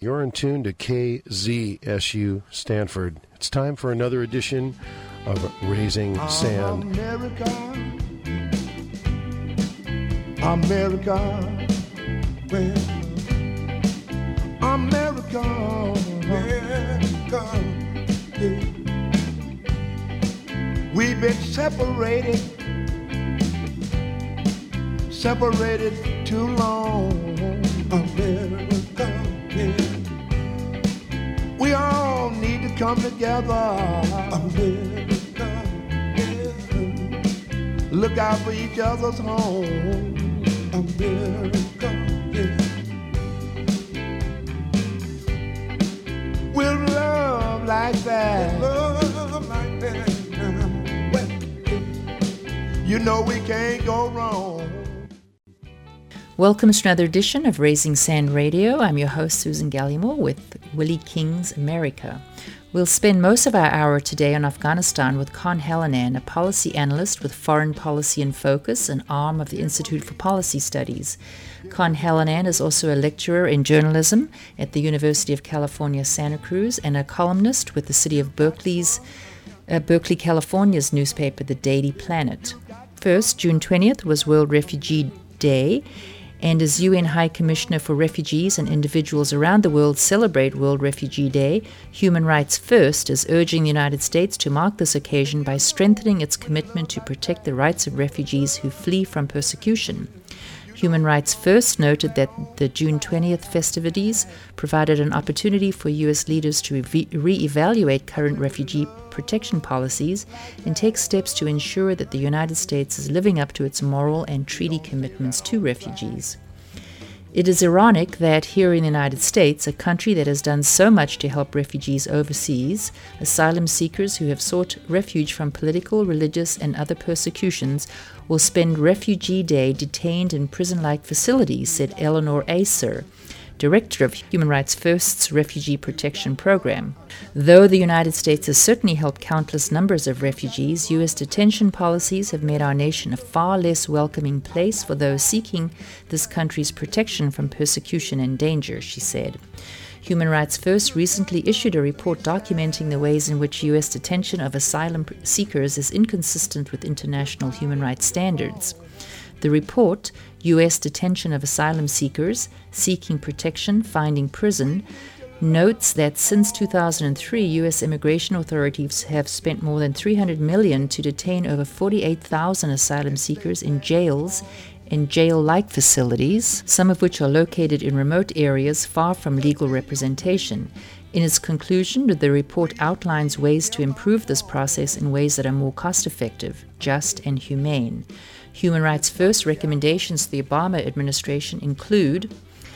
You're in tune to KZSU Stanford. It's time for another edition of Raising Sand. America, America, well, America, America, yeah. We've been separated too long, America, yeah. We all need to come together, America, yeah. Look out for each other's home, America, yeah. With love like that, well, you know we can't go wrong. Welcome to another edition of Raising Sand Radio. I'm your host, Susan Gallimore, with Willie King's America. We'll spend most of our hour today on Afghanistan with Con Hallinan, a policy analyst with Foreign Policy in Focus, an arm of the Institute for Policy Studies. Con Hallinan is also a lecturer in journalism at the University of California, Santa Cruz, and a columnist with the city of Berkeley, California's newspaper, The Daily Planet. First, June 20th was World Refugee Day, and as UN High Commissioner for Refugees and individuals around the world celebrate World Refugee Day, Human Rights First is urging the United States to mark this occasion by strengthening its commitment to protect the rights of refugees who flee from persecution. Human Rights First noted that the June 20th festivities provided an opportunity for U.S. leaders to re-evaluate current refugee protection policies and take steps to ensure that the United States is living up to its moral and treaty commitments to refugees. It is ironic that here in the United States, a country that has done so much to help refugees overseas, asylum seekers who have sought refuge from political, religious, and other persecutions, will spend Refugee Day detained in prison-like facilities, said Eleanor Acer, Director of Human Rights First's Refugee Protection Program. Though the United States has certainly helped countless numbers of refugees, U.S. detention policies have made our nation a far less welcoming place for those seeking this country's protection from persecution and danger, she said. Human Rights First recently issued a report documenting the ways in which U.S. detention of asylum seekers is inconsistent with international human rights standards. The report, U.S. Detention of Asylum Seekers, Seeking Protection, Finding Prison, notes that since 2003, U.S. immigration authorities have spent more than $300 million to detain over 48,000 asylum seekers in jails and jail-like facilities, some of which are located in remote areas far from legal representation. In its conclusion, the report outlines ways to improve this process in ways that are more cost-effective, just, and humane. Human Rights First recommendations to the Obama administration include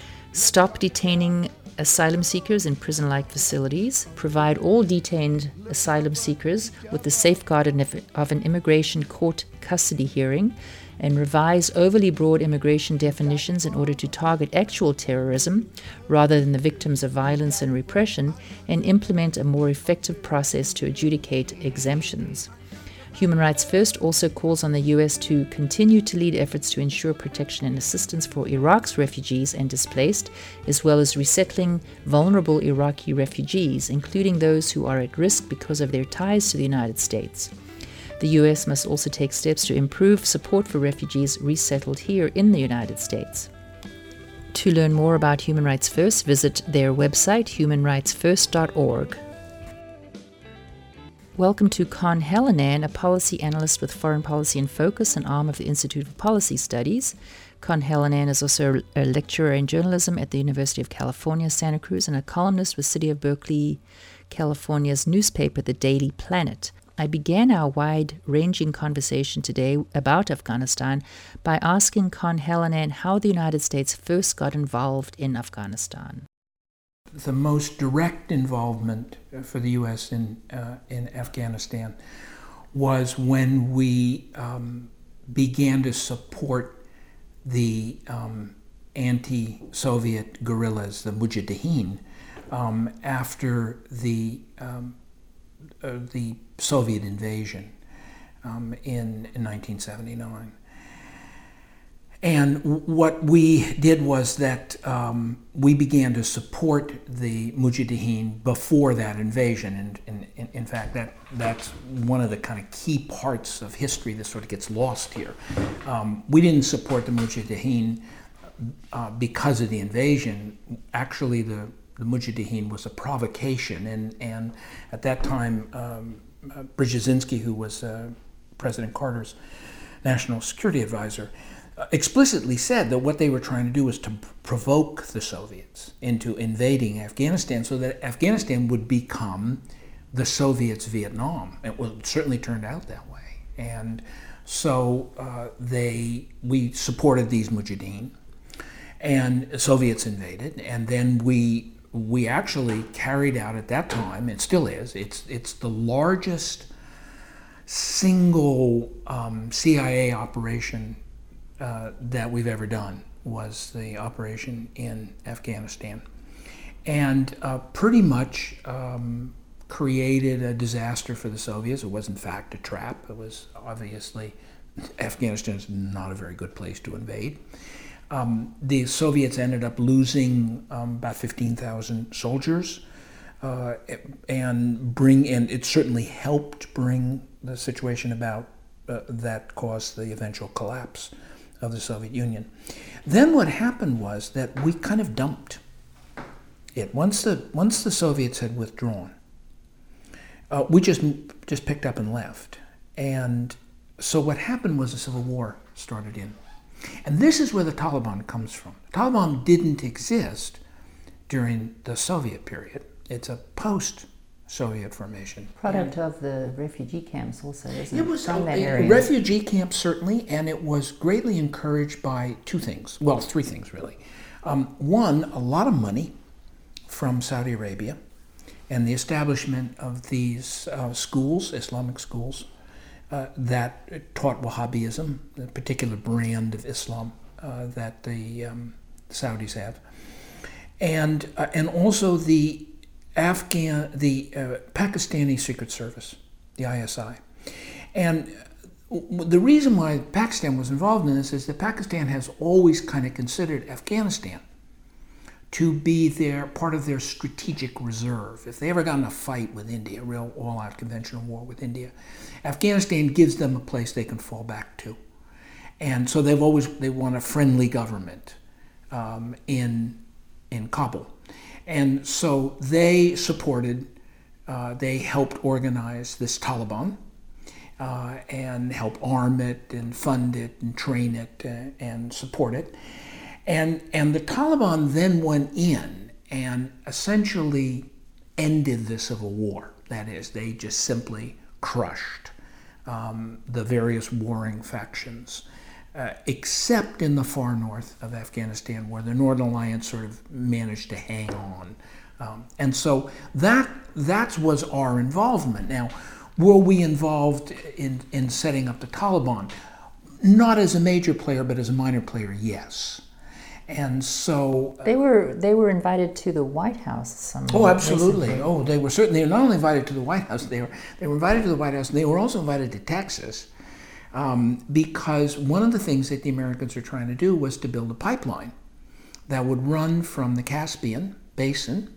stop detaining asylum seekers in prison-like facilities, provide all detained asylum seekers with the safeguard of an immigration court custody hearing, and revise overly broad immigration definitions in order to target actual terrorism rather than the victims of violence and repression, and implement a more effective process to adjudicate exemptions. Human Rights First also calls on the U.S. to continue to lead efforts to ensure protection and assistance for Iraq's refugees and displaced, as well as resettling vulnerable Iraqi refugees, including those who are at risk because of their ties to the United States. The U.S. must also take steps to improve support for refugees resettled here in the United States. To learn more about Human Rights First, visit their website, humanrightsfirst.org. Welcome to Con Hallinan, a policy analyst with Foreign Policy in Focus, an arm of the Institute for Policy Studies. Con Hallinan is also a lecturer in journalism at the University of California, Santa Cruz, and a columnist with City of Berkeley, California's newspaper, The Daily Planet. I began our wide-ranging conversation today about Afghanistan by asking Con Hallinan how the United States first got involved in Afghanistan. The most direct involvement for the U.S. in Afghanistan was when we began to support the anti-Soviet guerrillas, the Mujahideen, after the Soviet invasion in 1979. And what we did was that we began to support the Mujahideen before that invasion. And in fact, that's one of the kind of key parts of history that sort of gets lost here. We didn't support the Mujahideen because of the invasion. Actually, the Mujahideen was a provocation. And at that time, Brzezinski, who was President Carter's national security advisor, explicitly said that what they were trying to do was to provoke the Soviets into invading Afghanistan so that Afghanistan would become the Soviets' Vietnam. It certainly turned out that way. And so we supported these Mujahideen, and the Soviets invaded, and then we actually carried out at that time, it still is, it's the largest single CIA operation that we've ever done, was the operation in Afghanistan, and pretty much created a disaster for the Soviets. It was in fact a trap. It was obviously, Afghanistan is not a very good place to invade. The Soviets ended up losing about 15,000 soldiers, and it certainly helped bring the situation about that caused the eventual collapse of the Soviet Union. Then what happened was that we kind of dumped it. Once the Soviets had withdrawn, we just picked up and left. And so what happened was a civil war started in. And this is where the Taliban comes from. The Taliban didn't exist during the Soviet period. It's a post-Soviet formation. Product of the refugee camps also, isn't it? It was from that a area. refugee camp, certainly, and it was greatly encouraged by two things. Well, three things, really. One, a lot of money from Saudi Arabia and the establishment of these schools, Islamic schools, that taught Wahhabism, the particular brand of Islam that the Saudis have, and also the Pakistani Secret Service, the ISI. And the reason why Pakistan was involved in this is that Pakistan has always kind of considered Afghanistan to be part of their strategic reserve. If they ever got in a fight with India, a real all-out conventional war with India, Afghanistan gives them a place they can fall back to. And so they want a friendly government in Kabul. And so they they helped organize this Taliban and help arm it and fund it and train it and support it. And the Taliban then went in and essentially ended the civil war. That is, they just simply crushed the various warring factions, except in the far north of Afghanistan, where the Northern Alliance sort of managed to hang on. And so that was our involvement. Now, were we involved in setting up the Taliban? Not as a major player, but as a minor player, yes. And so they were invited to the White House. Absolutely. Recently. They were certainly not only invited to the White House. They were invited to the White House. And they were also invited to Texas, because one of the things that the Americans were trying to do was to build a pipeline that would run from the Caspian Basin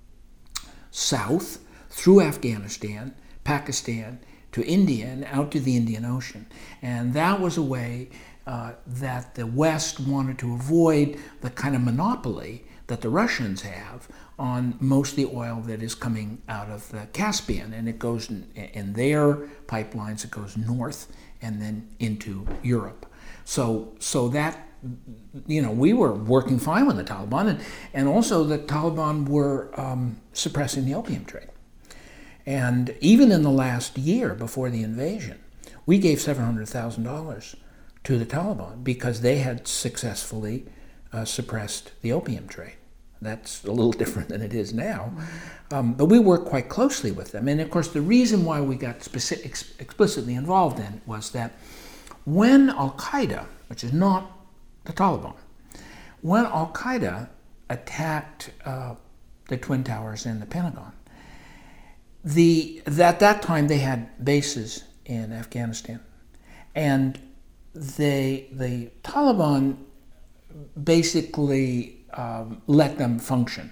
south through Afghanistan, Pakistan, to India and out to the Indian Ocean. And that was a way that the West wanted to avoid the kind of monopoly that the Russians have on most of the oil that is coming out of the Caspian. And it goes in their pipelines, it goes north and then into Europe. So that, we were working fine with the Taliban, and also the Taliban were suppressing the opium trade. And even in the last year before the invasion, we gave $700,000 to the Taliban because they had successfully suppressed the opium trade. That's a little different than it is now. But we worked quite closely with them. And of course, the reason why we got explicitly involved in was that when Al-Qaeda, which is not the Taliban, when Al-Qaeda attacked the Twin Towers and the Pentagon, at that time they had bases in Afghanistan. And the Taliban basically let them function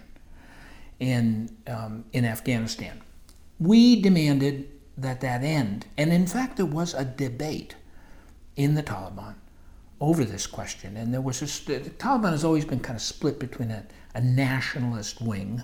in Afghanistan. We demanded that end, and in fact there was a debate in the Taliban over this question, and there was the Taliban has always been kind of split between a nationalist wing,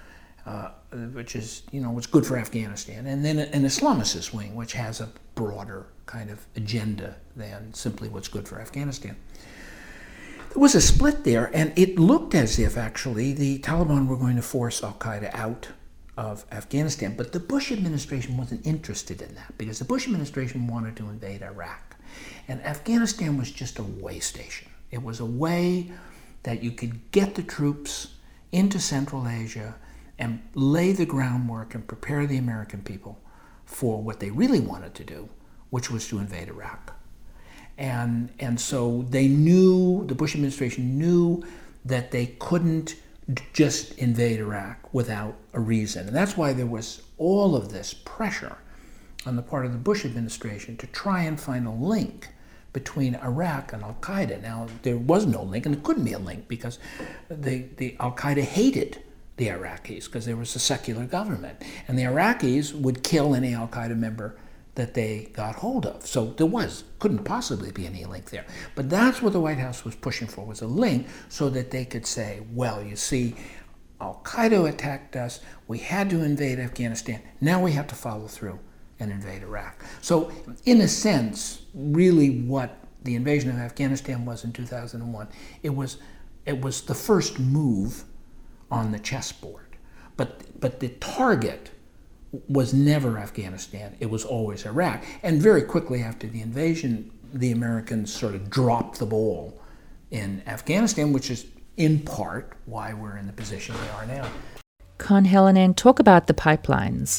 which is, what's good for Afghanistan, and then an Islamicist wing, which has a broader kind of agenda than simply what's good for Afghanistan. There was a split there, and it looked as if actually the Taliban were going to force al-Qaeda out of Afghanistan, but the Bush administration wasn't interested in that because the Bush administration wanted to invade Iraq, and Afghanistan was just a way station. It was a way that you could get the troops into Central Asia and lay the groundwork and prepare the American people for what they really wanted to do, which was to invade Iraq. And so they knew, the Bush administration knew that they couldn't just invade Iraq without a reason. And that's why there was all of this pressure on the part of the Bush administration to try and find a link between Iraq and al-Qaeda. Now, there was no link, and there couldn't be a link because the al-Qaeda hated the Iraqis because there was a secular government. And the Iraqis would kill any al-Qaeda member that they got hold of. So there couldn't possibly be any link there. But that's what the White House was pushing for, was a link so that they could say, well, you see, al-Qaeda attacked us, we had to invade Afghanistan, now we have to follow through and invade Iraq. So in a sense, really what the invasion of Afghanistan was in 2001, it was the first move on the chessboard. But the target was never Afghanistan, it was always Iraq. And very quickly after the invasion, the Americans sort of dropped the ball in Afghanistan, which is in part why we're in the position we are now. Con Hallinan, talk about the pipelines.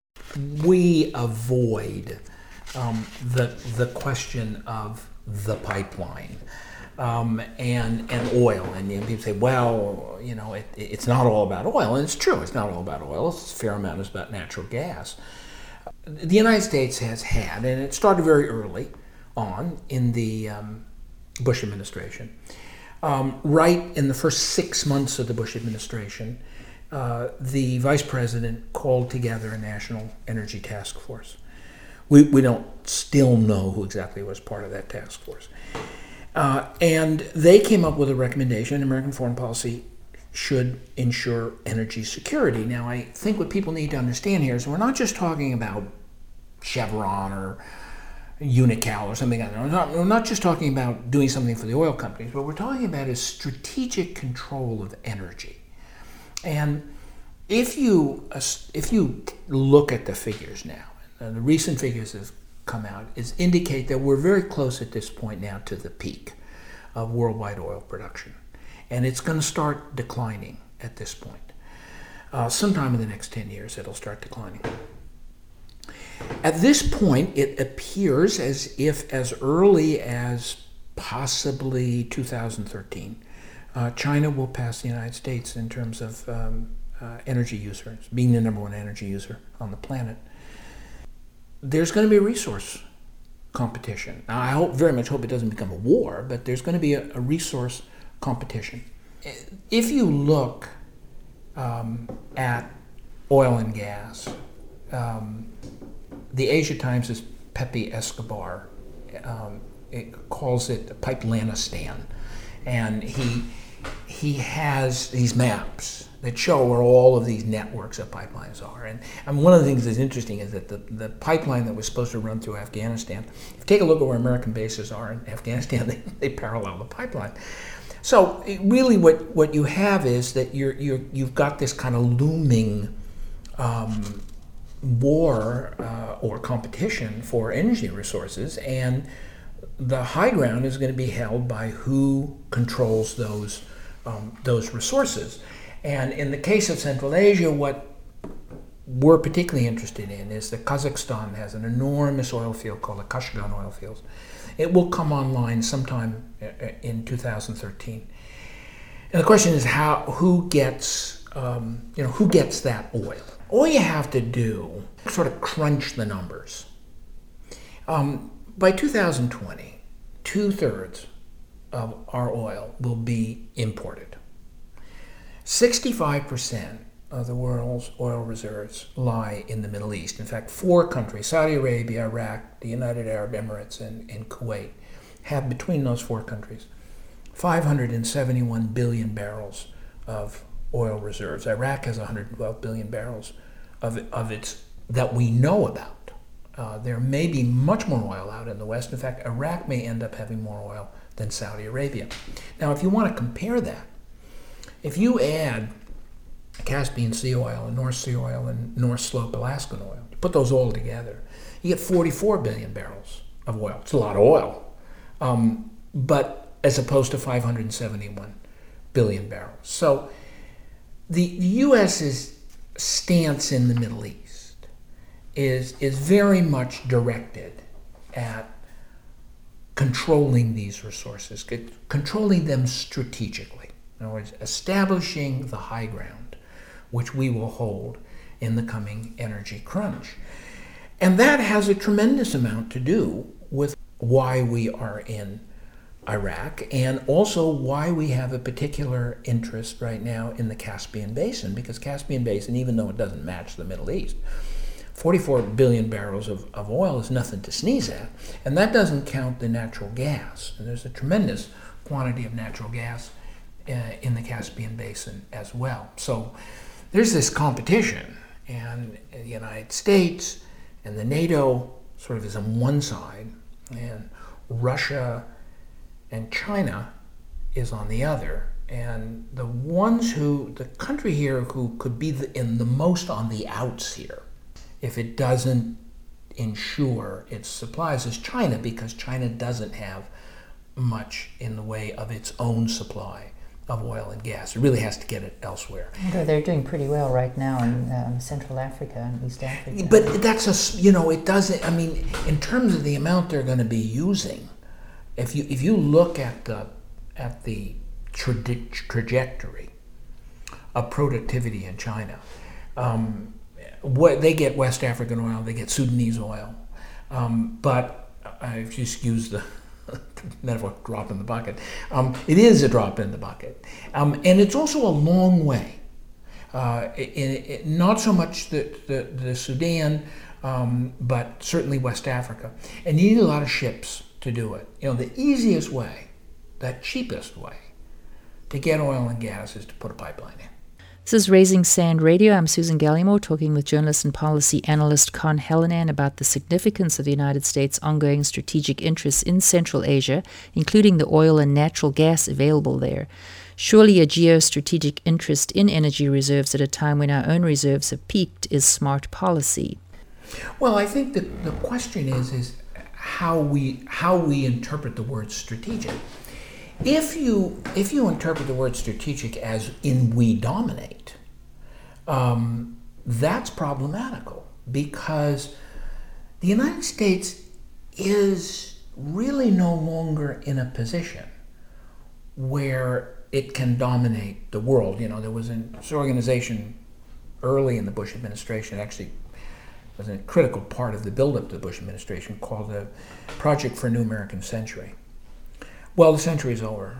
We avoid the question of the pipeline and oil. And people say, well, it's not all about oil. And it's true, it's not all about oil. A fair amount is about natural gas. The United States has had, and it started very early on in the Bush administration, right in the first 6 months of the Bush administration, the vice president called together a national energy task force. We don't still know who exactly was part of that task force. And they came up with a recommendation: American foreign policy should ensure energy security. Now, I think what people need to understand here is we're not just talking about Chevron or Unocal or something like that. We're not just talking about doing something for the oil companies. What we're talking about is strategic control of energy. And if you look at the figures now, and the recent figures have come out, indicate that we're very close at this point now to the peak of worldwide oil production. And it's going to start declining at this point. Sometime in the next 10 years, it'll start declining. At this point, it appears as if as early as possibly 2013, China will pass the United States in terms of energy users, being the number one energy user on the planet. There's going to be a resource competition. Now, I very much hope it doesn't become a war, but there's going to be a resource competition. If you look at oil and gas, the Asia Times' Pepe Escobar it calls it Pipelanistan, and he has these maps that show where all of these networks of pipelines are. And one of the things that's interesting is that the pipeline that was supposed to run through Afghanistan, if you take a look at where American bases are in Afghanistan, they parallel the pipeline. So really what you have is that you've got this kind of looming war or competition for energy resources, and the high ground is going to be held by who controls those resources. And in the case of Central Asia, what we're particularly interested in is that Kazakhstan has an enormous oil field called the Kashagan oil fields. It will come online sometime in 2013. And the question is who gets that oil? All you have to do is sort of crunch the numbers. By 2020, 2/3 of our oil will be imported. 65% of the world's oil reserves lie in the Middle East. In fact, 4 countries, Saudi Arabia, Iraq, the United Arab Emirates, and Kuwait, have between those 4 countries 571 billion barrels of oil reserves. Iraq has 112 billion barrels of its that we know about. There may be much more oil out in the West. In fact, Iraq may end up having more oil than Saudi Arabia. Now, if you want to compare that, if you add Caspian Sea oil and North Sea oil and North Slope Alaskan oil, you put those all together, you get 44 billion barrels of oil. It's a lot of oil, but as opposed to 571 billion barrels. So the U.S.'s stance in the Middle East is very much directed at controlling these resources, controlling them strategically. In other words, establishing the high ground, which we will hold in the coming energy crunch. And that has a tremendous amount to do with why we are in Iraq, and also why we have a particular interest right now in the Caspian Basin, because Caspian Basin, even though it doesn't match the Middle East, 44 billion barrels of oil is nothing to sneeze at, and that doesn't count the natural gas. And there's a tremendous quantity of natural gas in the Caspian Basin as well. So there's this competition, and the United States and the NATO sort of is on one side, and Russia and China is on the other. And the country here who could be in the most on the outs here, if it doesn't ensure its supplies, is China, because China doesn't have much in the way of its own supply of oil and gas. It really has to get it elsewhere. Although they're doing pretty well right now in Central Africa and East Africa. But that's it doesn't, I mean, in terms of the amount they're going to be using, if you look at the trajectory of productivity in China, what they get West African oil, they get Sudanese oil, but if you excuse the metaphor, drop in the bucket, it is a drop in the bucket, and it's also a long way. Not so much the Sudan, but certainly West Africa, and you need a lot of ships to do it. The easiest way, the cheapest way to get oil and gas is to put a pipeline in. This is Raising Sand Radio. I'm Susan Gallimore, talking with journalist and policy analyst Con Hallinan about the significance of the United States' ongoing strategic interests in Central Asia, including the oil and natural gas available there. Surely a geostrategic interest in energy reserves at a time when our own reserves have peaked is smart policy. Well, I think the question is how we interpret the word strategic. If you interpret the word strategic as in we dominate, that's problematical, because the United States is really no longer in a position where it can dominate the world. There was this organization early in the Bush administration, actually was a critical part of the buildup to the Bush administration, called the Project for a New American Century. Well, the century's over.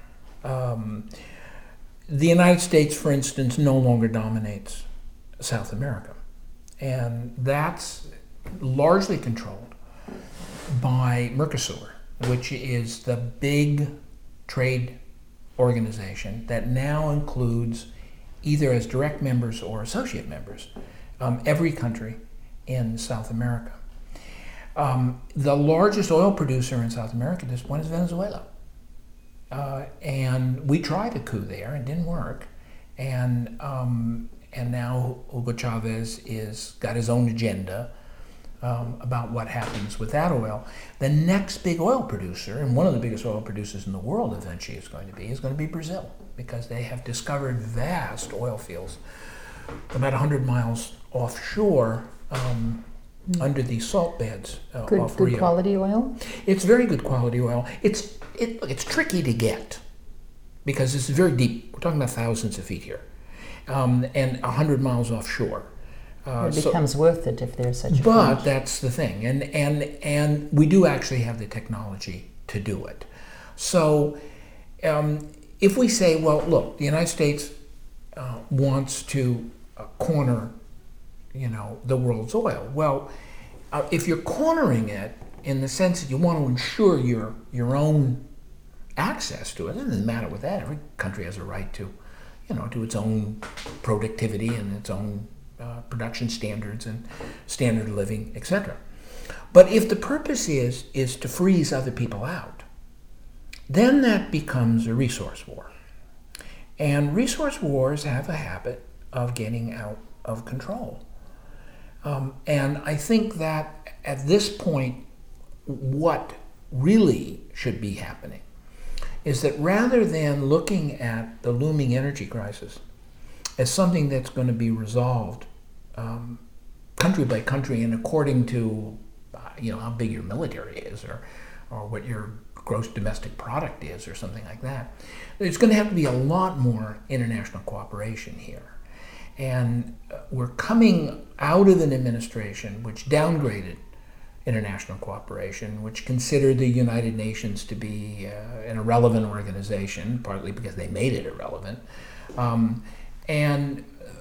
The United States, for instance, no longer dominates South America. And that's largely controlled by Mercosur, which is the big trade organization that now includes, either as direct members or associate members, every country in South America. The largest oil producer in South America at this point is Venezuela. And we tried a coup there and didn't work. And now Hugo Chavez got his own agenda about what happens with that oil. The next big oil producer, and one of the biggest oil producers in the world eventually is going to be Brazil, because they have discovered vast oil fields about 100 miles offshore, under these salt beds off Rio. Good quality oil? It's very good quality oil. It's tricky to get because it's very deep. We're talking about thousands of feet here, and 100 miles offshore. It becomes worth it if there's such a But point. that's the thing, and we do actually have the technology to do it. So if we say, well, look, the United States wants to corner, the world's oil. Well, if you're cornering it in the sense that you want to ensure your own access to it, it doesn't matter with that. Every country has a right to, to its own productivity and its own production standards and standard of living, etc. But if the purpose is to freeze other people out, then that becomes a resource war. And resource wars have a habit of getting out of control. And I think that at this point, what really should be happening is that rather than looking at the looming energy crisis as something that's going to be resolved country by country and according to how big your military is or what your gross domestic product is or something like that, there's going to have to be a lot more international cooperation here. And we're coming out of an administration which downgraded international cooperation, which considered the United Nations to be an irrelevant organization, partly because they made it irrelevant, and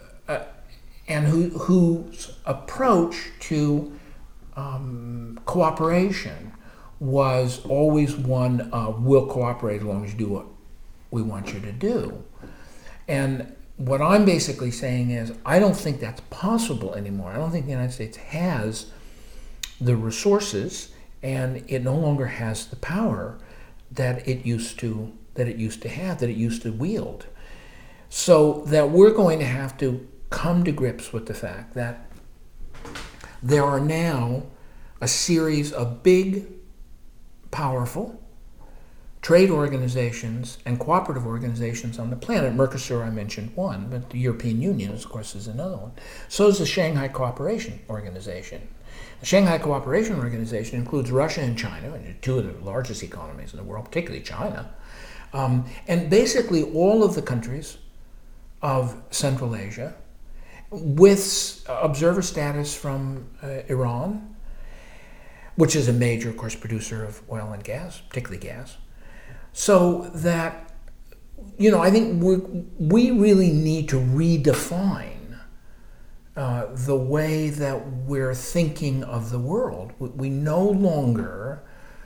whose approach to cooperation was always one of, we'll cooperate as long as you do what we want you to do. And what I'm basically saying is, I don't think that's possible anymore. I don't think the United States has the resources, and it no longer has the power that it used to have, that it used to wield. So that we're going to have to come to grips with the fact that there are now a series of big, powerful trade organizations and cooperative organizations on the planet. Mercosur, I mentioned one, but the European Union, of course, is another one. So is the Shanghai Cooperation Organization. The Shanghai Cooperation Organization includes Russia and China, two of the largest economies in the world, particularly China, and basically all of the countries of Central Asia, with observer status from Iran, which is a major, of course, producer of oil and gas, particularly gas. So that, I think we really need to redefine the way that we're thinking of the world. We no longer,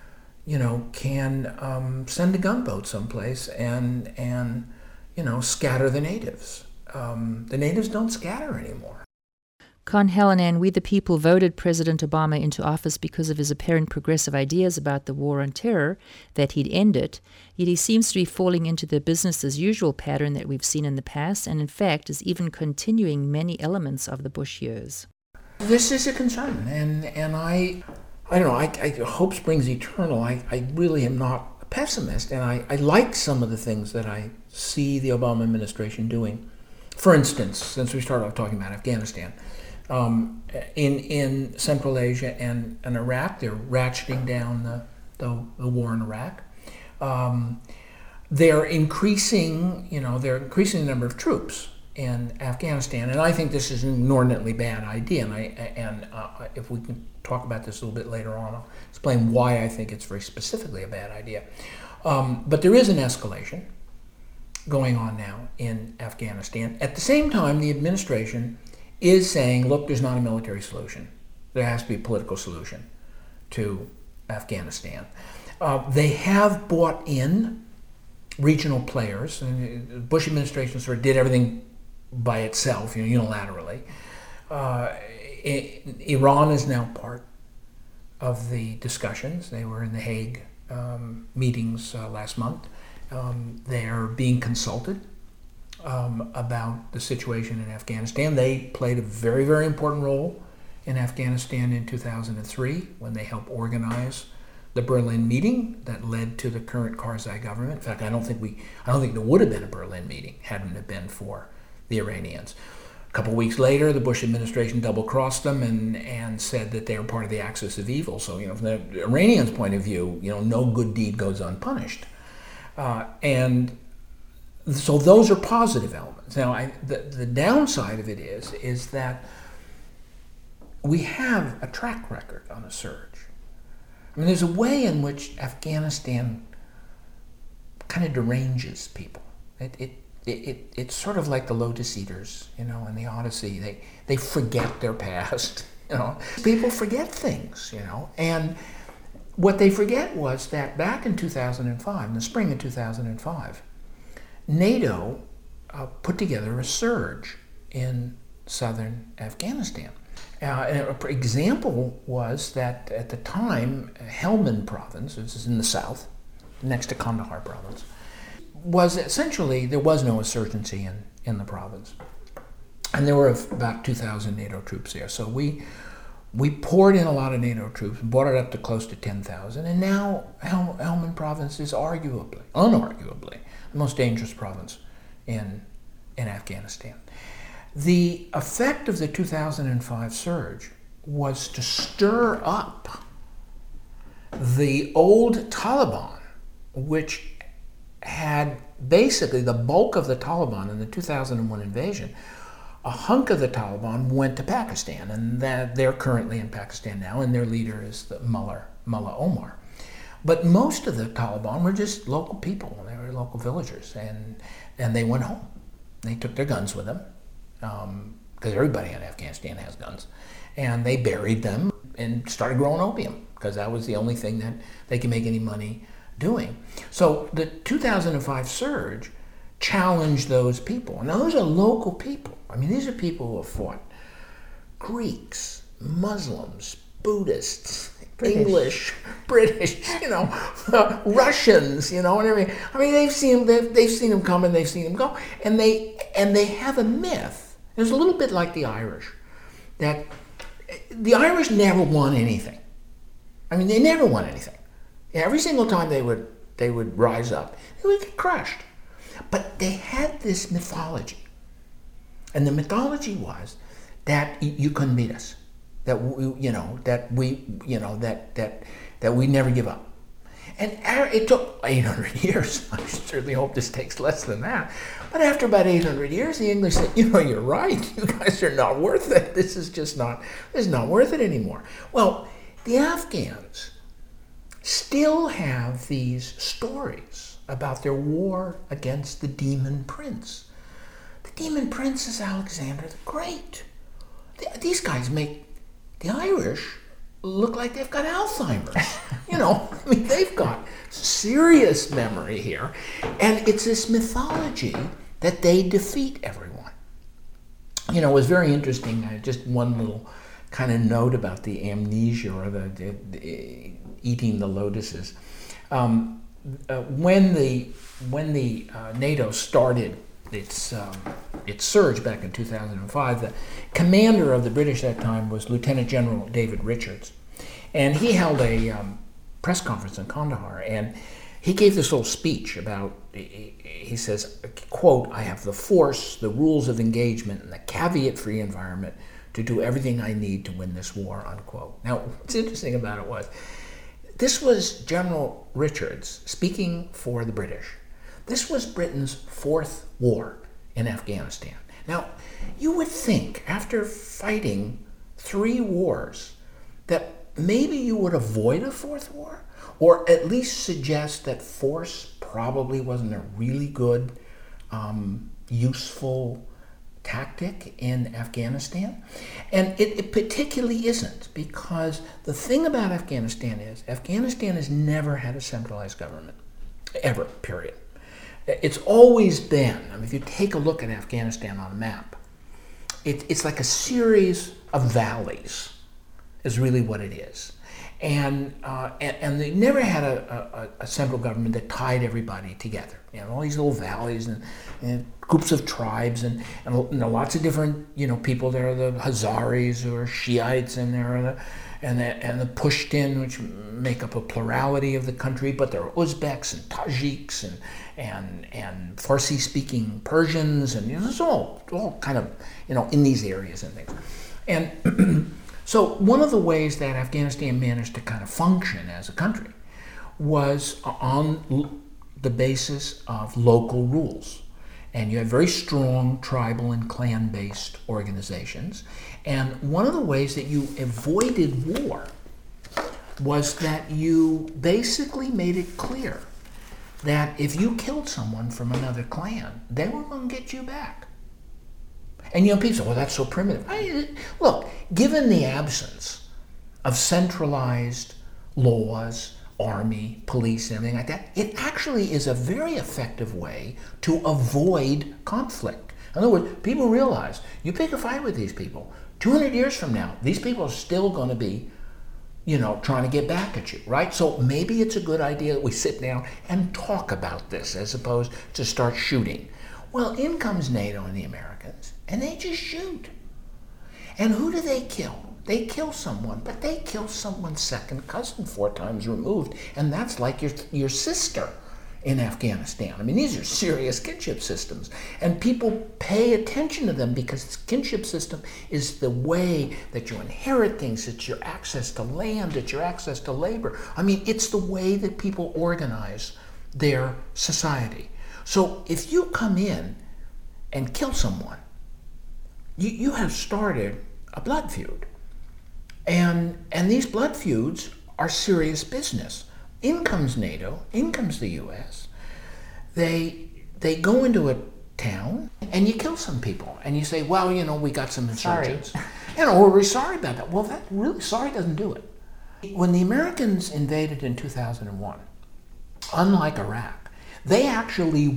can send a gunboat someplace and scatter the natives. The natives don't scatter anymore. Con Hallinan, We the People voted President Obama into office because of his apparent progressive ideas about the war on terror, that he'd end it, yet he seems to be falling into the business-as-usual pattern that we've seen in the past, and in fact is even continuing many elements of the Bush years. This is a concern, and I don't know, I hope springs eternal. I really am not a pessimist, and I like some of the things that I see the Obama administration doing. For instance, since we started off talking about Afghanistan, in Central Asia and Iraq, they're ratcheting down the war in Iraq. They're increasing the number of troops in Afghanistan, and I think this is an inordinately bad idea. And if we can talk about this a little bit later on, I'll explain why I think it's very specifically a bad idea. But there is an escalation going on now in Afghanistan. At the same time, the administration is saying, look, there's not a military solution. There has to be a political solution to Afghanistan. They have brought in regional players. And the Bush administration sort of did everything by itself, unilaterally. Iran is now part of the discussions. They were in the Hague meetings last month. They're being consulted about the situation in Afghanistan. They played a very, very important role in Afghanistan in 2003 when they helped organize the Berlin meeting that led to the current Karzai government. In fact, I don't think there would have been a Berlin meeting hadn't it been for the Iranians. A couple of weeks later, the Bush administration double-crossed them and said that they were part of the axis of evil. So, from the Iranians' point of view, no good deed goes unpunished. And so those are positive elements. Now, the downside of it is that we have a track record on a surge. I mean, there's a way in which Afghanistan kind of deranges people. It's sort of like the Lotus Eaters, in the Odyssey. They forget their past, People forget things, And what they forget was that back in 2005, in the spring of 2005, NATO put together a surge in southern Afghanistan. An example was that at the time, Helmand province, which is in the south, next to Kandahar province, was essentially, there was no insurgency in the province. And there were about 2,000 NATO troops there. So we poured in a lot of NATO troops and brought it up to close to 10,000. And now Helmand province is unarguably, the most dangerous province in Afghanistan. The effect of the 2005 surge was to stir up the old Taliban, which had basically the bulk of the Taliban in the 2001 invasion. A hunk of the Taliban went to Pakistan, and they're currently in Pakistan now, and their leader is the Mullah Omar. But most of the Taliban were just local people. They were local villagers, and they went home. They took their guns with them, because everybody in Afghanistan has guns, and they buried them and started growing opium, because that was the only thing that they could make any money doing. So the 2005 surge challenged those people. Now those are local people. I mean, these are people who have fought Greeks, Muslims, Buddhists, English, British, Russians, and everything. I mean, they've seen them come and they've seen them go, and they have a myth. It's a little bit like the Irish, that the Irish never won anything. I mean, they never won anything. Every single time they would rise up, they would get crushed. But they had this mythology, and the mythology was that you couldn't beat us, that we never give up. And it took 800 years. I certainly hope this takes less than that. But after about 800 years, the English said, you're right. You guys are not worth it. This is not worth it anymore. Well, the Afghans still have these stories about their war against the Demon Prince. The Demon Prince is Alexander the Great. These guys make the Irish look like they've got Alzheimer's. I mean, they've got serious memory here. And it's this mythology that they defeat everyone. It was very interesting. Just one little kind of note about the amnesia or the eating the lotuses. When the NATO started its surge back in 2005, the commander of the British at that time was Lieutenant General David Richards, and he held a press conference in Kandahar, and he gave this little speech about. He says, quote, "I have the force, the rules of engagement, and the caveat-free environment to do everything I need to win this war," unquote. Now, what's interesting about it was, this was General Richards speaking for the British. This was Britain's fourth war in Afghanistan. Now, you would think, after fighting 3 wars, that maybe you would avoid a fourth war, or at least suggest that force probably wasn't a really good, useful tactic in Afghanistan. And it particularly isn't, because the thing about Afghanistan has never had a centralized government, ever, period. It's always been, if you take a look at Afghanistan on a map, it's like a series of valleys is really what it is. And they never had a central government that tied everybody together. All these little valleys and groups of tribes and lots of different people. There are the Hazaris who are Shiites, and there are the Pushtun, which make up a plurality of the country. But there are Uzbeks and Tajiks and Farsi-speaking Persians, and it's all kind of in these areas and things. And so one of the ways that Afghanistan managed to kind of function as a country was on the basis of local rules. And you have very strong tribal and clan-based organizations. And one of the ways that you avoided war was that you basically made it clear that if you killed someone from another clan, they were going to get you back. And people say, well, that's so primitive. Look, given the absence of centralized laws, army, police, and everything like that, it actually is a very effective way to avoid conflict. In other words, people realize, you pick a fight with these people, 200 years from now, these people are still going to be, trying to get back at you, right? So maybe it's a good idea that we sit down and talk about this as opposed to start shooting. Well, in comes NATO and the Americans, and they just shoot. And who do they kill? They kill someone, but they kill someone's second cousin 4 times removed, and that's like your sister in Afghanistan. I mean, these are serious kinship systems, and people pay attention to them because this kinship system is the way that you inherit things, it's your access to land, it's your access to labor. I mean, it's the way that people organize their society. So if you come in and kill someone, you have started a blood feud. And these blood feuds are serious business. In comes NATO, in comes the U.S. They go into a town and you kill some people. And you say, well, we got some insurgents. We're sorry about that. Well, that really, sorry doesn't do it. When the Americans invaded in 2001, unlike Iraq, they actually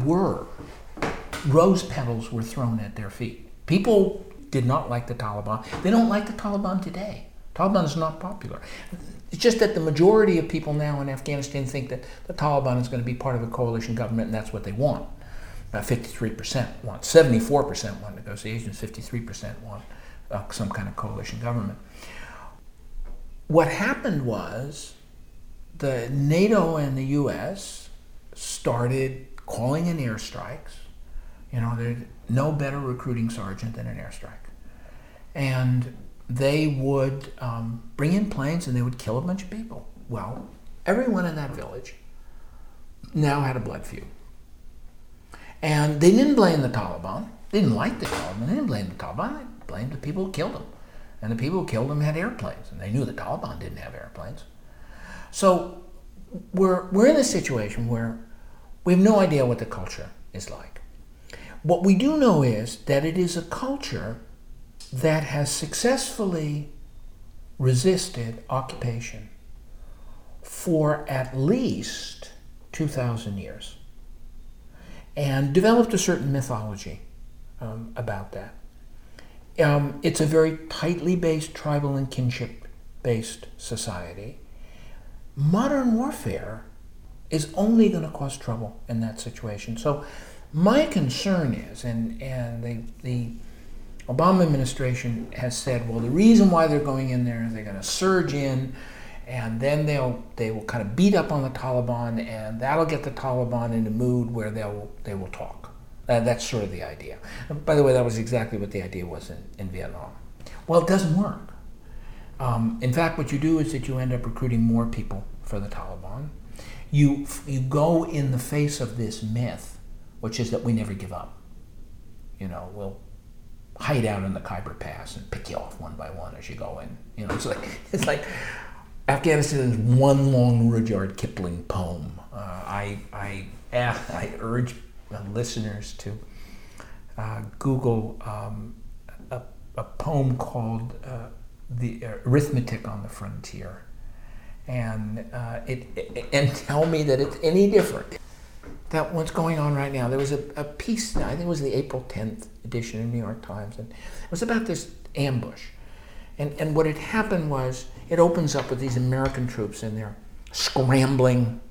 rose petals were thrown at their feet. People did not like the Taliban. They don't like the Taliban today. Taliban is not popular. It's just that the majority of people now in Afghanistan think that the Taliban is going to be part of a coalition government, and that's what they want. 53% want, 74% want negotiations, 53% want some kind of coalition government. What happened was the NATO and the U.S. started calling in airstrikes. There's no better recruiting sergeant than an airstrike. And they would bring in planes and they would kill a bunch of people. Well, everyone in that village now had a blood feud. And they didn't blame the Taliban. They didn't like the Taliban. They didn't blame the Taliban. They blamed the people who killed them. And the people who killed them had airplanes. And they knew the Taliban didn't have airplanes. So we're in a situation where we have no idea what the culture is like. What we do know is that it is a culture that has successfully resisted occupation for at least 2,000 years and developed a certain mythology about that. It's a very tightly based tribal and kinship-based society. Modern warfare is only going to cause trouble in that situation. So my concern is, and the Obama administration has said, well, the reason why they're going in there is they're going to surge in, and then they will kind of beat up on the Taliban, and that'll get the Taliban in a mood where they will talk. That's sort of the idea. By the way, that was exactly what the idea was in Vietnam. Well, it doesn't work. In fact, what you do is that you end up recruiting more people for the Taliban. You go in the face of this myth, which is that we never give up. We'll hide out in the Khyber Pass and pick you off one by one as you go in. It's like Afghanistan is one long Rudyard Kipling poem. I urge listeners to Google a poem called "The Arithmetic on the Frontier," and tell me that it's any different. That what's going on right now. There was a piece, I think it was the April 10th edition of New York Times, and it was about this ambush. And what had happened was, it opens up with these American troops, and they're scrambling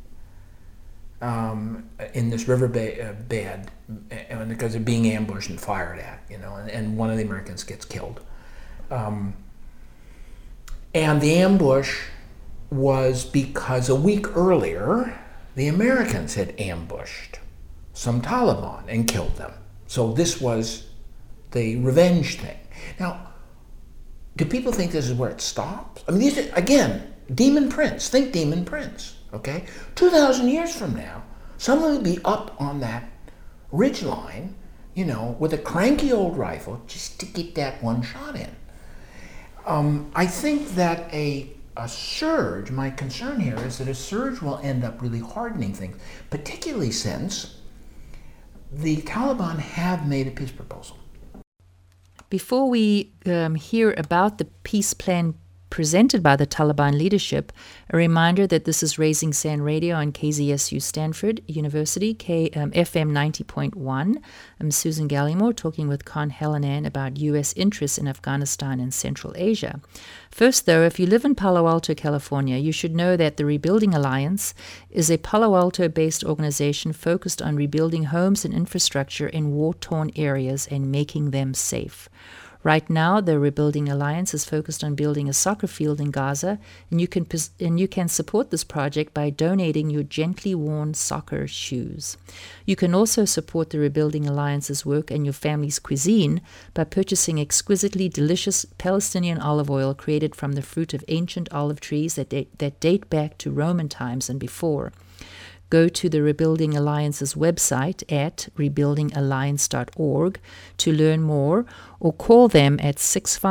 in this river bed because they're being ambushed and fired at, and one of the Americans gets killed. And the ambush was because a week earlier, the Americans had ambushed some Taliban and killed them. So this was the revenge thing. Now, do people think this is where it stops? I mean, these are, again, Demon Prince. Think Demon Prince, okay? 2,000 years from now, someone will be up on that ridgeline, with a cranky old rifle just to get that one shot in. I think that a a surge, my concern here is that a surge will end up really hardening things, particularly since the Taliban have made a peace proposal. Before we hear about the peace plan presented by the Taliban leadership, a reminder that this is Raising Sand Radio on KZSU Stanford University, FM 90.1. I'm Susan Gallimore talking with Con Hallinan about U.S. interests in Afghanistan and Central Asia. First, though, if you live in Palo Alto, California, you should know that the Rebuilding Alliance is a Palo Alto-based organization focused on rebuilding homes and infrastructure in war-torn areas and making them safe. Right now, the Rebuilding Alliance is focused on building a soccer field in Gaza, and you can support this project by donating your gently worn soccer shoes. You can also support the Rebuilding Alliance's work and your family's cuisine by purchasing exquisitely delicious Palestinian olive oil created from the fruit of ancient olive trees that date back to Roman times and before. Go to the Rebuilding Alliance's website at rebuildingalliance.org to learn more, or call them at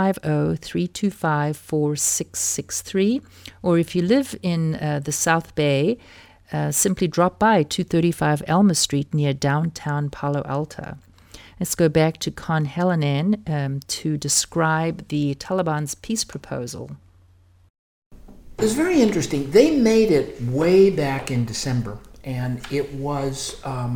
650-325-4663. Or if you live in the South Bay, simply drop by 235 Elmer Street near downtown Palo Alto. Let's go back to Con Hallinan to describe the Taliban's peace proposal. It's very interesting. They made it way back in December, and it was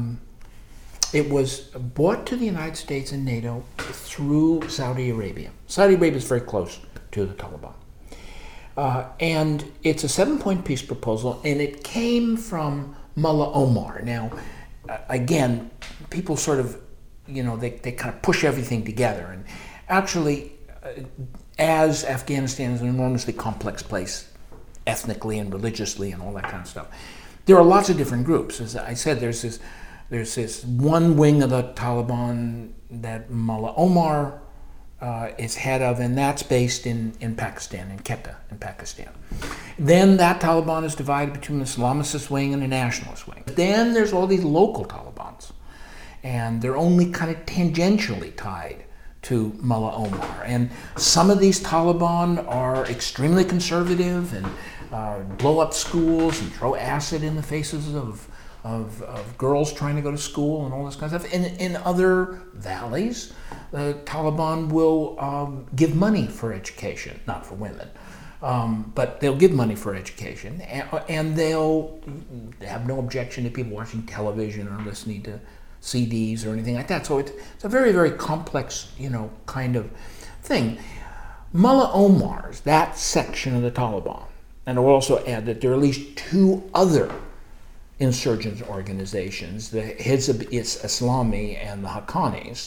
brought to the United States and NATO through Saudi Arabia. Saudi Arabia is very close to the Taliban. And it's a 7-point peace proposal, and it came from Mullah Omar. Now, again, people sort of, they kind of push everything together. And actually, as Afghanistan is an enormously complex place, ethnically and religiously and all that kind of stuff, there are lots of different groups. As I said, there's this one wing of the Taliban that Mullah Omar is head of, and that's based in Pakistan, in Quetta, in Pakistan. Then that Taliban is divided between an Islamicist wing and a nationalist wing. Then there's all these local Talibans, and they're only kind of tangentially tied to Mullah Omar. And some of these Taliban are extremely conservative and blow up schools and throw acid in the faces of girls trying to go to school and all this kind of stuff. In other valleys, the Taliban will give money for education, not for women, but they'll give money for education, and they'll have no objection to people watching television or listening to CDs or anything like that. So it's a very, very complex, kind of thing. Mullah Omar's, that section of the Taliban, and I'll also add that there are at least 2 other insurgent organizations, the Hizb Islami and the Haqqanis.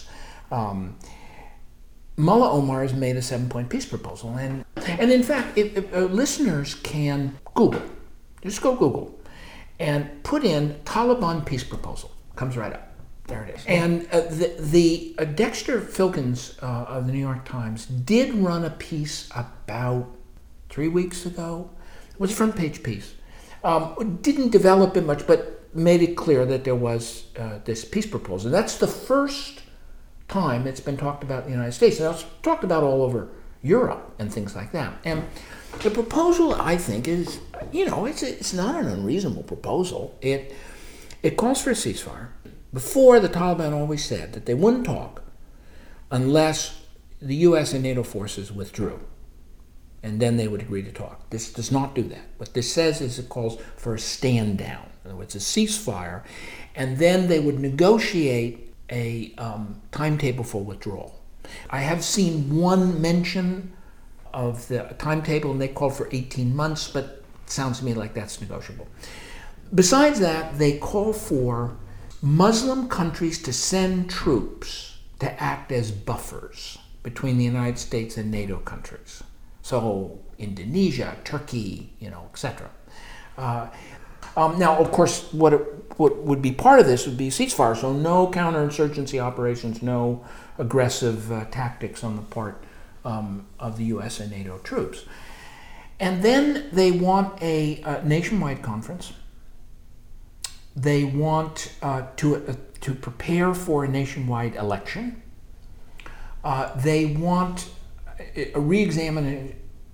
Mullah Omar has made a 7-point peace proposal, and in fact, if listeners can Google, just go Google, and put in Taliban peace proposal, comes right up. There it is. And the Dexter Filkins of the New York Times did run a piece about 3 weeks ago. It was a front page piece. Didn't develop it much, but made it clear that there was this peace proposal. That's the first time it's been talked about in the United States. And it's talked about all over Europe and things like that. And the proposal, I think, is, it's not an unreasonable proposal. It calls for a ceasefire. Before, the Taliban always said that they wouldn't talk unless the U.S. and NATO forces withdrew, and then they would agree to talk. This does not do that. What this says is it calls for a stand down. In other words, a ceasefire, and then they would negotiate a timetable for withdrawal. I have seen one mention of the timetable, and they called for 18 months, but it sounds to me like that's negotiable. Besides that, they call for Muslim countries to send troops to act as buffers between the United States and NATO countries. So Indonesia, Turkey, etc. Now, of course, what would be part of this would be a ceasefire, so no counterinsurgency operations, no aggressive tactics on the part of the U.S. and NATO troops. And then they want a nationwide conference. They want to prepare for a nationwide election. They want a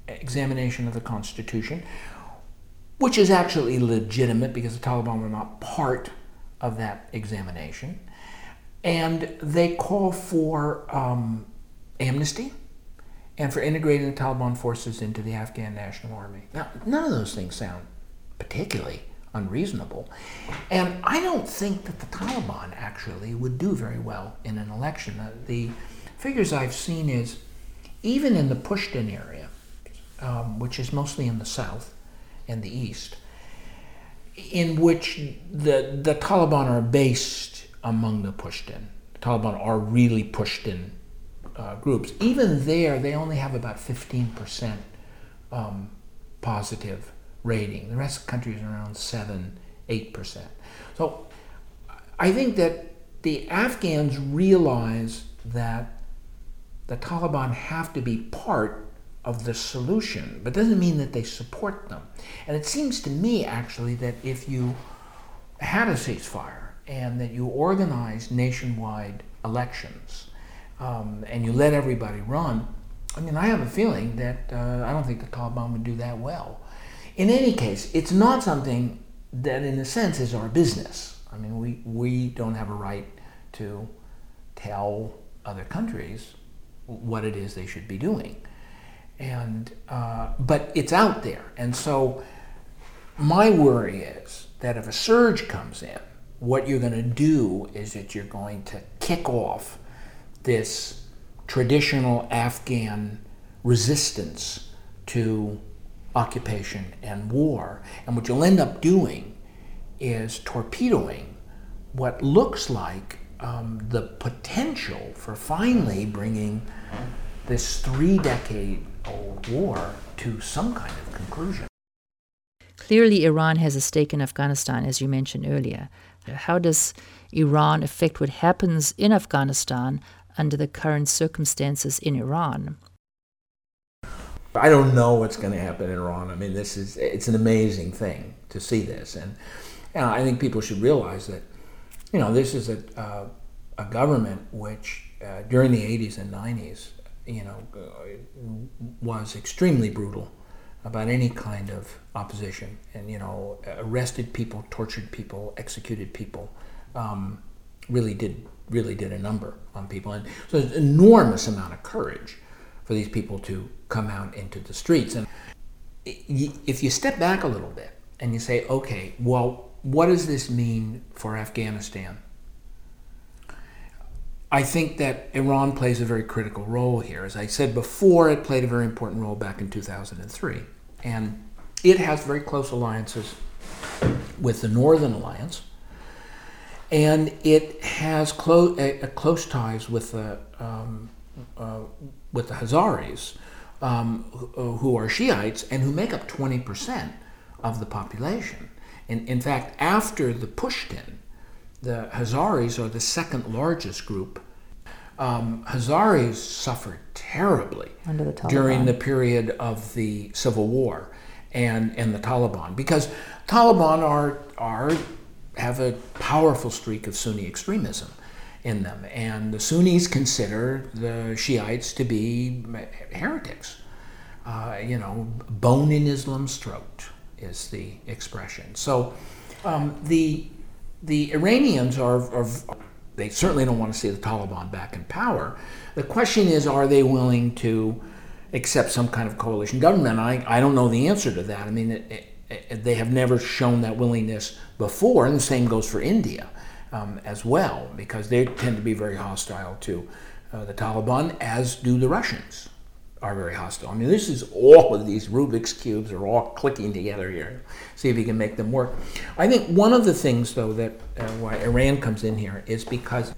examination of the Constitution, which is actually legitimate because the Taliban were not part of that examination. And they call for amnesty and for integrating the Taliban forces into the Afghan National Army. Now, none of those things sound particularly unreasonable. And I don't think that the Taliban actually would do very well in an election. The figures I've seen is, even in the Pushtun area, which is mostly in the south and the east, in which the Taliban are based among the Pushtun. The Taliban are really Pushtun groups. Even there, they only have about 15% positive rating. The rest of the country is around 7-8%. So I think that the Afghans realize that the Taliban have to be part of the solution, but doesn't mean that they support them. And it seems to me, actually, that if you had a ceasefire and that you organized nationwide elections and you let everybody run, I mean, I have a feeling that I don't think the Taliban would do that well. In any case, it's not something that, in a sense, is our business. I mean, we don't have a right to tell other countries what it is they should be doing. And but it's out there. And so my worry is that if a surge comes in, what you're going to do is that you're going to kick off this traditional Afghan resistance to occupation and war. And what you'll end up doing is torpedoing what looks like the potential for finally bringing this 3-decade-old war to some kind of conclusion. Clearly, Iran has a stake in Afghanistan, as you mentioned earlier. How does Iran affect what happens in Afghanistan under the current circumstances in Iran? I don't know what's going to happen in Iran. I mean, it's an amazing thing to see this. And I think people should realize that, this is a government which during the 80s and 90s, was extremely brutal about any kind of opposition, and arrested people, tortured people, executed people, really did a number on people. And so there's an enormous amount of courage for these people to come out into the streets. And if you step back a little bit and you say, okay, well, what does this mean for Afghanistan? I think that Iran plays a very critical role here. As I said before, it played a very important role back in 2003. And it has very close alliances with the Northern Alliance. And it has close ties with the Hazaris, who are Shiites and who make up 20% of the population. And in fact, after the Pushtun, the Hazaris are the second largest group. Hazaris suffered terribly during the period of the Civil War and the Taliban, because Taliban have a powerful streak of Sunni extremism in them, and the Sunnis consider the Shiites to be heretics. Bone in Islam's throat is the expression. So the Iranians they certainly don't want to see the Taliban back in power. The question is, are they willing to accept some kind of coalition government? I don't know the answer to that. I mean, they have never shown that willingness before, and the same goes for India as well, because they tend to be very hostile to the Taliban, as do the Russians are very hostile. I mean, this is all of these Rubik's Cubes are all clicking together here. See if you can make them work. I think one of the things, though, that why Iran comes in here is because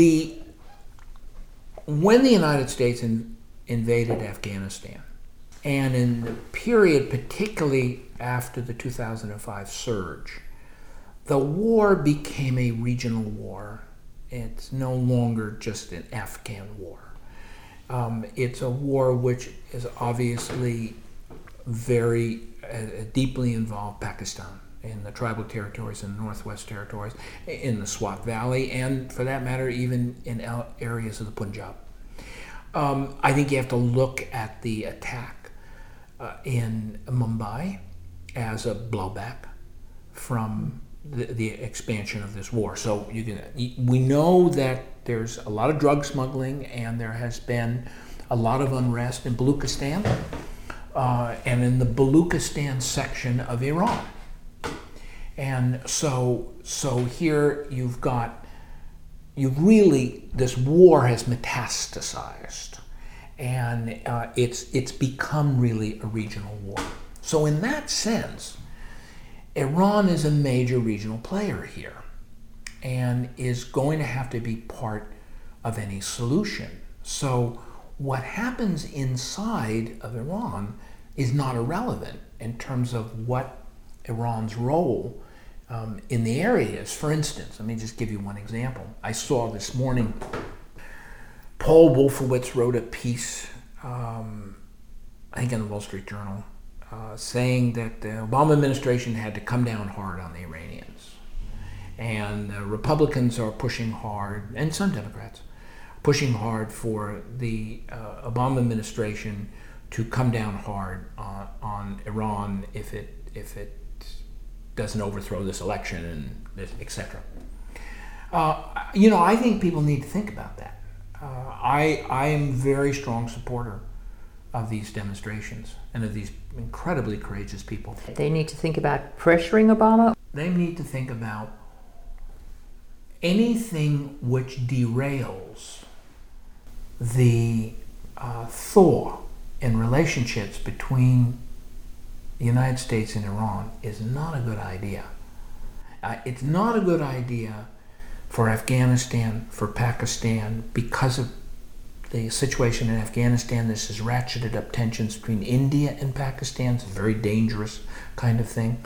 when the United States invaded Afghanistan, and in the period particularly after the 2005 surge, the war became a regional war. It's no longer just an Afghan war. It's a war which is obviously very deeply involved Pakistan, in the tribal territories, in the Northwest Territories, in the Swat Valley, and for that matter, even in areas of the Punjab. I think you have to look at the attack in Mumbai as a blowback from the expansion of this war. So we know that there's a lot of drug smuggling, and there has been a lot of unrest in Baluchistan and in the Baluchistan section of Iran. And so here this war has metastasized, and it's become really a regional war. So in that sense, Iran is a major regional player here and is going to have to be part of any solution. So what happens inside of Iran is not irrelevant in terms of what Iran's role in the area is. For instance, let me just give you one example. I saw this morning, Paul Wolfowitz wrote a piece, I think in the Wall Street Journal, saying that the Obama administration had to come down hard on the Iranians. And the Republicans are pushing hard, and some Democrats, pushing hard for the Obama administration to come down hard on Iran if it doesn't overthrow this election, and etc. I think people need to think about that. I am a very strong supporter of these demonstrations and of these incredibly courageous people. They need to think about pressuring Obama. They need to think about anything which derails the thaw in relationships between the United States and Iran is not a good idea. It's not a good idea for Afghanistan, for Pakistan, because of the situation in Afghanistan. This has ratcheted up tensions between India and Pakistan. It's a very dangerous kind of thing.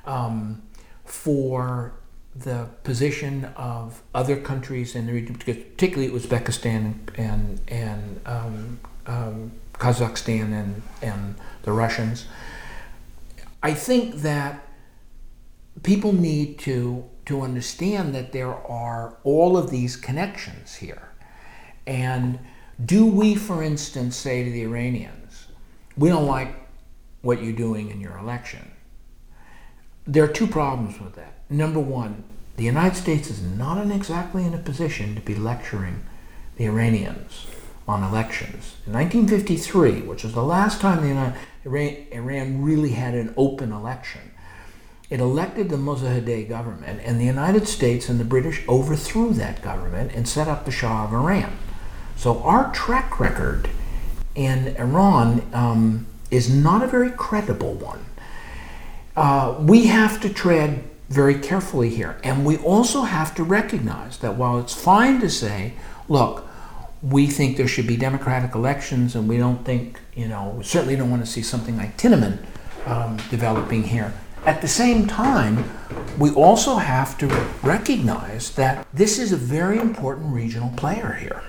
For the position of other countries in the region, particularly Uzbekistan and Kazakhstan and the Russians. I think that people need to understand that there are all of these connections here. And do we, for instance, say to the Iranians, we don't like what you're doing in your election? There are two problems with that. Number one, the United States is not exactly in a position to be lecturing the Iranians on elections. In 1953, which was the last time Iran really had an open election, it elected the Mosaddegh government, and the United States and the British overthrew that government and set up the Shah of Iran. So our track record in Iran is not a very credible one. We have to tread very carefully here. And we also have to recognize that while it's fine to say, look, we think there should be democratic elections, and we don't think, we certainly don't want to see something like Tiananmen developing here. At the same time, we also have to recognize that this is a very important regional player here.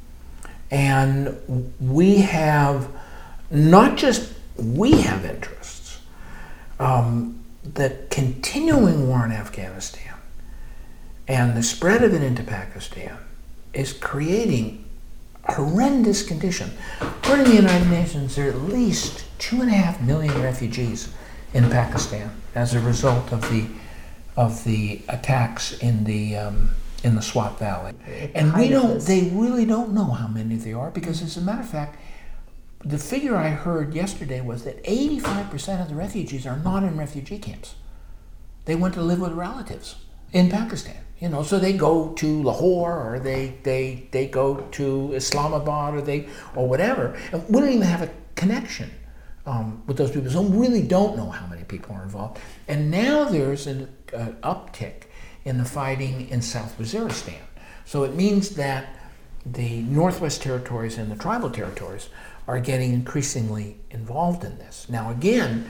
And we have interests. The continuing war in Afghanistan and the spread of it into Pakistan is creating horrendous conditions. According to the United Nations, there are at least 2.5 million refugees in Pakistan as a result of the attacks in the Swat Valley. And they really don't know how many there are, because as a matter of fact, the figure I heard yesterday was that 85% of the refugees are not in refugee camps. They went to live with relatives in Pakistan. So they go to Lahore, or they go to Islamabad, or whatever. And we don't even have a connection with those people. So we really don't know how many people are involved. And now there's an uptick in the fighting in South Waziristan. So it means that the Northwest Territories and the tribal territories are getting increasingly involved in this. Now again,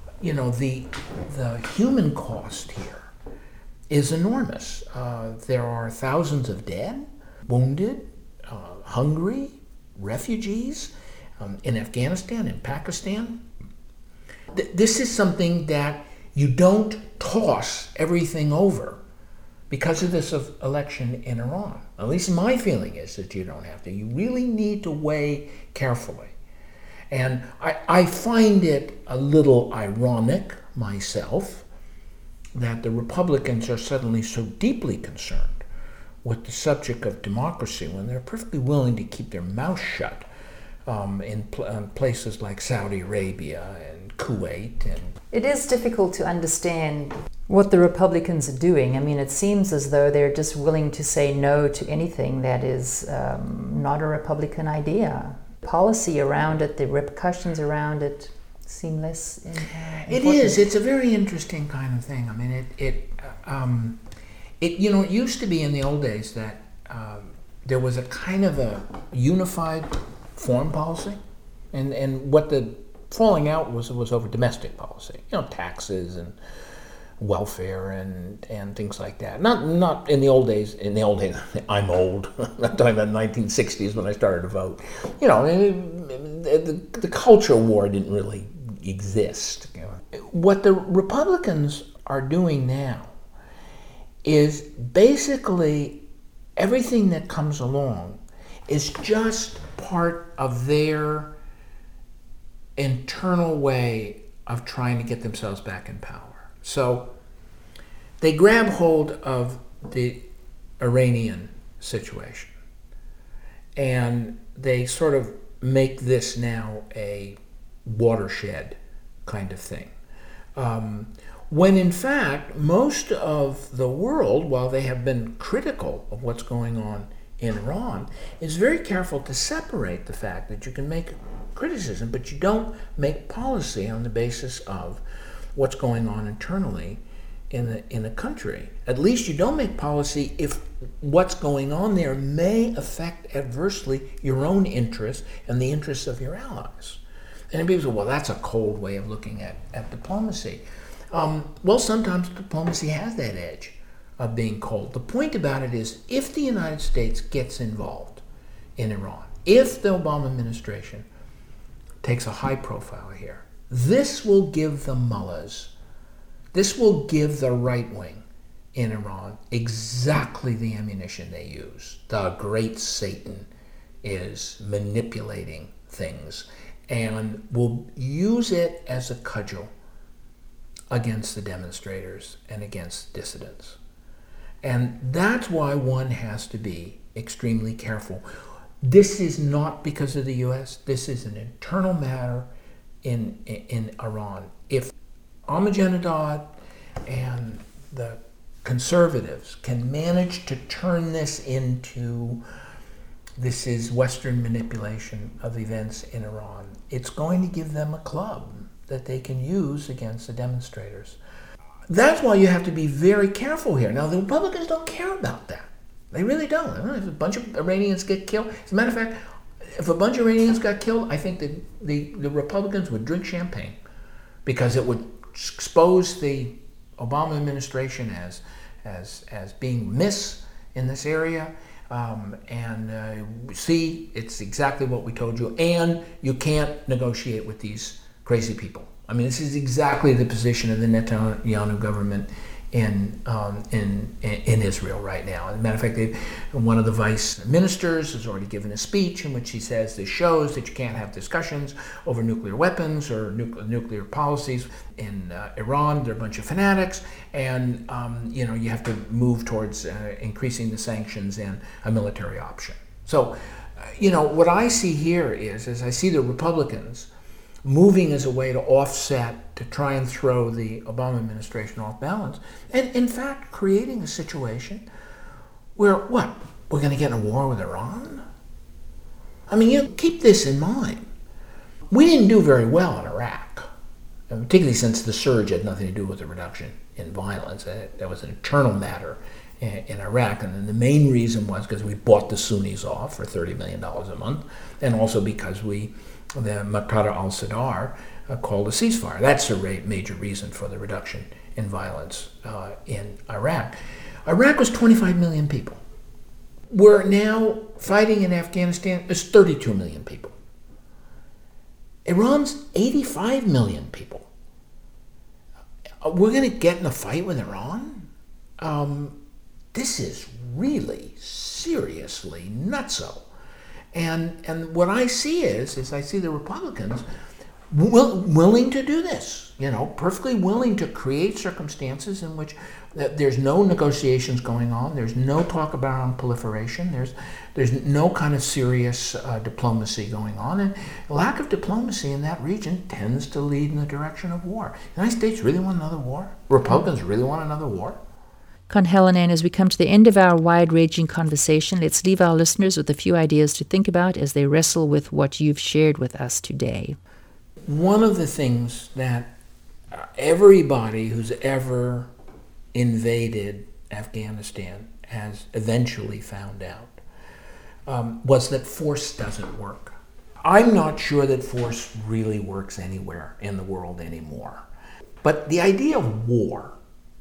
the human cost here is enormous. There are thousands of dead, wounded, hungry, refugees in Afghanistan, in Pakistan. This is something that you don't toss everything over because of this election in Iran. At least my feeling is that you don't have to. You really need to weigh carefully. And I find it a little ironic myself that the Republicans are suddenly so deeply concerned with the subject of democracy when they're perfectly willing to keep their mouth shut in places like Saudi Arabia and Kuwait. And it is difficult to understand what the Republicans are doing. I mean, it seems as though they're just willing to say no to anything that is not a Republican idea. Policy around it, the repercussions around it seem less important. It is. It's a very interesting kind of thing. I mean, it used to be in the old days that there was a kind of a unified foreign policy, and what the falling out was over domestic policy. Taxes and welfare and things like that. Not in the old days. In the old days, I'm old. I'm talking about the 1960s when I started to vote. The culture war didn't really exist. What the Republicans are doing now is basically everything that comes along is just part of their internal way of trying to get themselves back in power. So they grab hold of the Iranian situation and they sort of make this now a watershed kind of thing. When in fact, most of the world, while they have been critical of what's going on in Iran, is very careful to separate the fact that you can make criticism, but you don't make policy on the basis of what's going on internally in a country. At least you don't make policy if what's going on there may affect adversely your own interests and the interests of your allies. And people say, well, that's a cold way of looking at diplomacy. Well, sometimes diplomacy has that edge of being cold. The point about it is, if the United States gets involved in Iran, if the Obama administration takes a high profile here, this will give the mullahs, this will give the right wing in Iran exactly the ammunition they use. The great Satan is manipulating things and will use it as a cudgel against the demonstrators and against dissidents. And that's why one has to be extremely careful. This is not because of the U.S. This is an internal matter in Iran. If Ahmadinejad and the conservatives can manage to turn this into this is Western manipulation of events in Iran, it's going to give them a club that they can use against the demonstrators. That's why you have to be very careful here. Now, the Republicans don't care about that. They really don't. If a bunch of Iranians get killed, as a matter of fact, if a bunch of Iranians got killed, I think that the Republicans would drink champagne because it would expose the Obama administration as being remiss in this area. See, it's exactly what we told you, and you can't negotiate with these crazy people. I mean, this is exactly the position of the Netanyahu government in Israel right now. As a matter of fact, one of the vice ministers has already given a speech in which he says this shows that you can't have discussions over nuclear weapons or nuclear policies in Iran. They're a bunch of fanatics, and you have to move towards increasing the sanctions and a military option. So, what I see here is I see the Republicans moving as a way to offset, to try and throw the Obama administration off balance, and in fact creating a situation where, we're going to get in a war with Iran? I mean, keep this in mind. We didn't do very well in Iraq, and particularly since the surge had nothing to do with the reduction in violence. That was an internal matter in Iraq, and then the main reason was because we bought the Sunnis off for $30 million a month, and also because the Muqtada al-Sadr called a ceasefire. That's a major reason for the reduction in violence in Iraq. Iraq was 25 million people. We're now fighting in Afghanistan is 32 million people. Iran's 85 million people. We're going to get in a fight with Iran? This is really seriously nutso. And what I see is I see the Republicans willing to do this, perfectly willing to create circumstances in which there's no negotiations going on, there's no talk about non-proliferation, there's no kind of serious diplomacy going on, and lack of diplomacy in that region tends to lead in the direction of war. The United States really want another war? Republicans really want another war? Con Hallinan, as we come to the end of our wide-ranging conversation, let's leave our listeners with a few ideas to think about as they wrestle with what you've shared with us today. One of the things that everybody who's ever invaded Afghanistan has eventually found out was that force doesn't work. I'm not sure that force really works anywhere in the world anymore. But the idea of war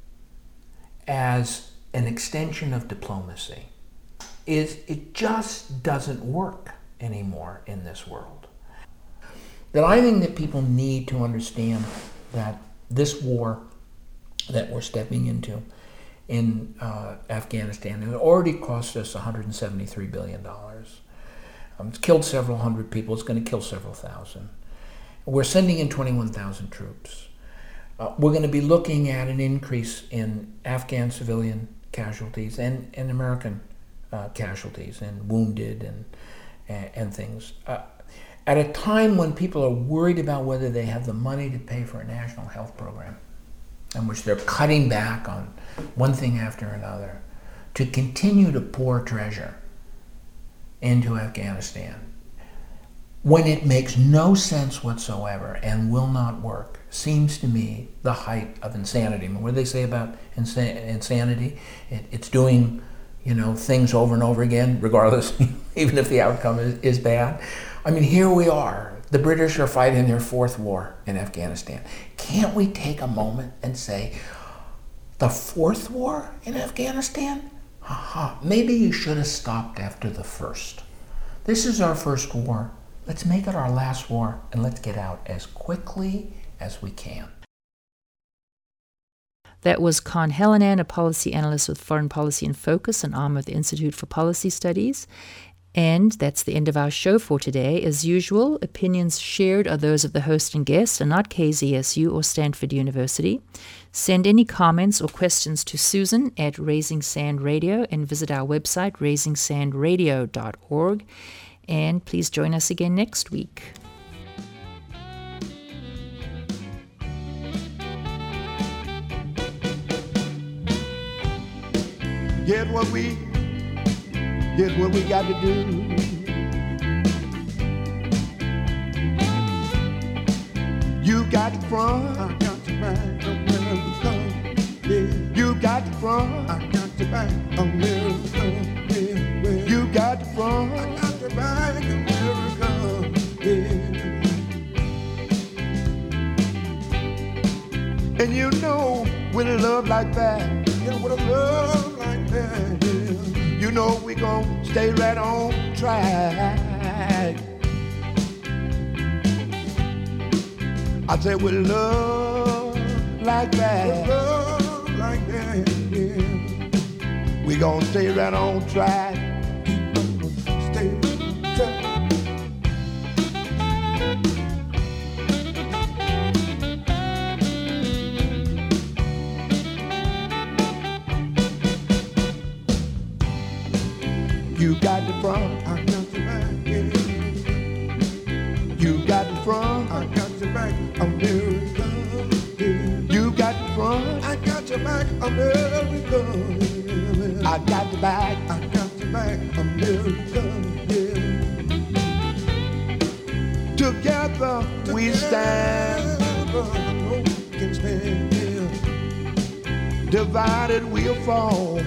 as an extension of diplomacy it just doesn't work anymore in this world. That I think that people need to understand that this war that we're stepping into in Afghanistan has already cost us $173 billion. It's killed several hundred people. It's going to kill several thousand. We're sending in 21,000 troops. We're going to be looking at an increase in Afghan civilian casualties and American casualties and wounded and things. At a time when people are worried about whether they have the money to pay for a national health program, in which they're cutting back on one thing after another, to continue to pour treasure into Afghanistan, when it makes no sense whatsoever and will not work, seems to me the height of insanity. I mean, what do they say about insanity? It's doing, things over and over again, regardless, even if the outcome is bad. I mean, here we are. The British are fighting their fourth war in Afghanistan. Can't we take a moment and say, the fourth war in Afghanistan? Maybe you should have stopped after the first. This is our first war. Let's make it our last war, and let's get out as quickly as we can. That was Con Hallinan, a policy analyst with Foreign Policy in Focus, an arm of the Institute for Policy Studies. And that's the end of our show for today. As usual, opinions shared are those of the host and guest and not KZSU or Stanford University. Send any comments or questions to Susan at Raising Sand Radio and visit our website, raisingsandradio.org. And please join us again next week. Get what we got to do. You got the front, I got the back, America. Yeah. You got the front, I got the back, America. Yeah. You got the front, I got the back, America. Yeah. And with a love like that, with a love like that, yeah. We gon' stay right on track. I say with love like that, yeah. We gon' stay right on track. Stay on track. You got the front, I got the back, yeah. You got the front, I got the back, America, yeah. You got the front, I got the back, America, yeah. I got the back, America, yeah. Together we stand, no can stand, yeah. Divided we'll fall.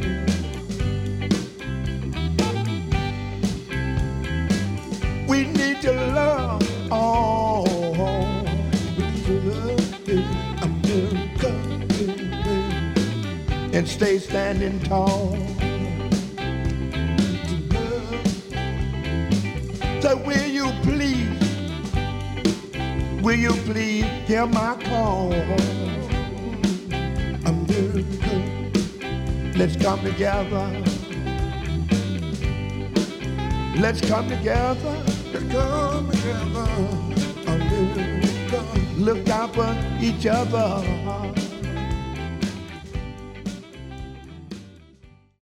We need to love, we need to love America, and stay standing tall. So will you please hear my call? America, let's come together. Let's come together. Let's come together. America. Look out for each other.